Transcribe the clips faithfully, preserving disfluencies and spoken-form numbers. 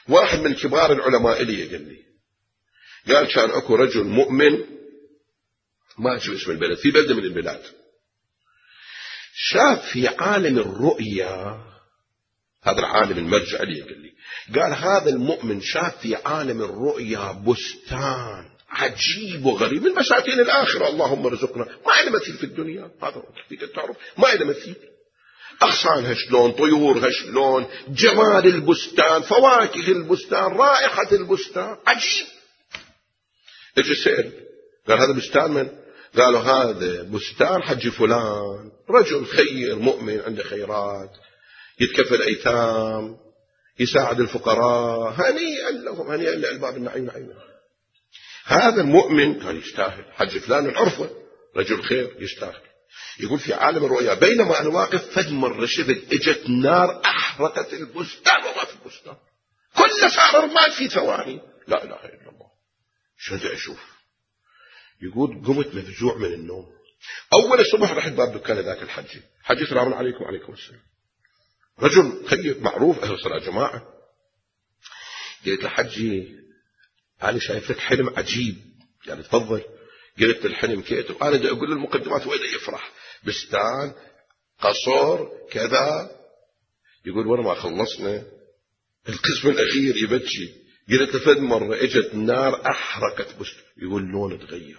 واحد من كبار العلماء إلي قال لي، قال كان أكو رجل مؤمن، ما أجيب اسم البلد، في بلدة من البلاد، شاف في عالم الرؤيا، هذا العالم المرجع لي قال لي، قال هذا المؤمن شاف في عالم الرؤيا بستان عجيب وغريب من مساكين الآخرة، اللهم ارزقنا، ما إله مثيل في الدنيا، هذا فيك تعرف ما إله مثيل، أغصانها شلون، طيورها شلون، جمال البستان، فواكه البستان، رائحة البستان، عجيب. اجى سأل، قال هذا بستان من؟ قالوا هذا بستان حج فلان، رجل خير مؤمن عنده خيرات، يتكفل الأيتام، يساعد الفقراء، هنيئا لهم، هنيئا لألباب النعيم نعيم. هذا المؤمن كان يستاهل، حج فلان العرفة، رجل خير يستاهل. يقول في عالم الرؤيا بينما أنا واقف فد مرة شفت اجت نار أحرقت البستان وما في البستان، كل صار رماد في ثواني، لا إله إلا الله. شو بدي أشوف؟ يقول قمت مفزوع من النوم، أول الصبح رحت باب دكان ذاك الحجي، حجي السلام عليكم وعليكم السلام، رجل خير معروف أهل الصلاة جماعة. قلت له حجي أنا شايف لك حلم عجيب، يعني تفضل. قلت الحلم كيت، وأنا دا أقول المقدمات وإذا يفرح، بستان قصور كذا. يقول ورا ما خلصنا القسم الأخير يبكي. قلت له فد مرة اجت نار أحرقت بستان، يقول لونه تغير،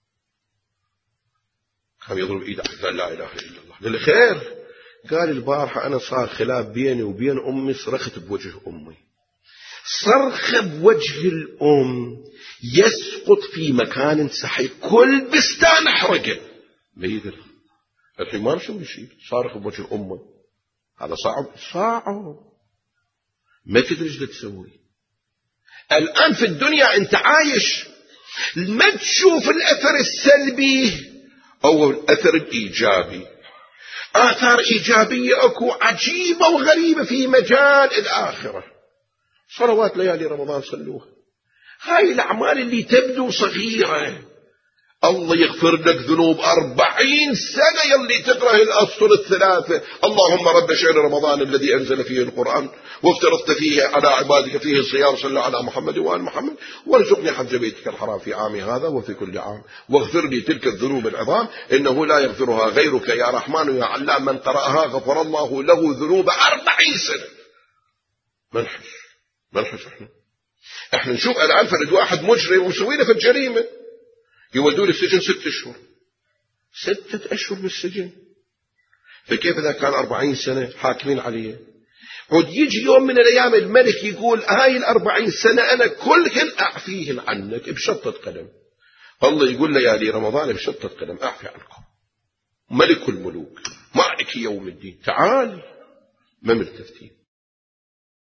كان يضرب إيده لا, لا إله إلا الله. قال له خير؟ قال البارحة أنا صار خلاف بيني وبين أمي، صرخت بوجه أمي، صرخ بوجه الأم يسقط في مكان سحيق، كل بستان أحرقه، ما يقدر الحين ما نشوف شيء، صارخ بوجه أمه، هذا صعب صعب، ما تدري ايش تسوي. الآن في الدنيا أنت عايش، ما تشوف الأثر السلبي أو الأثر الإيجابي. آثار إيجابية أكو عجيبة وغريبة في مجال الآخرة. صلوات ليالي رمضان صلوها، هاي الأعمال اللي تبدو صغيرة الله يغفر لك ذنوب أربعين سنة يلي تقرأ الأسطر الثلاثة، اللهم رب شهر رمضان الذي أنزل فيه القرآن وافترضت فيه على عبادك فيه الصيام، صلى على محمد وآل محمد، وارزقني حج بيتك الحرام في عامي هذا وفي كل عام، واغفر لي تلك الذنوب العظام إنه لا يغفرها غيرك يا رحمن يا علام، من قرأها غفر الله له ذنوب أربعين سنة. منحش منحش احنا احنا نشوف الآن فرد واحد مجرم ومسوينا في الجريمة يودوا له السجن ست أشهر، ستة أشهر بالسجن، فكيف إذا كان أربعين سنة حاكمين عليه؟ عود يجي يوم من الأيام الملك يقول هاي الأربعين سنة أنا كلهن أعفيهن عنك بشطة قدم. الله يقول ليالي رمضان بشطة قدم أعفي عنكم، ملك الملوك مالك يوم الدين، تعال ما ملتفتين.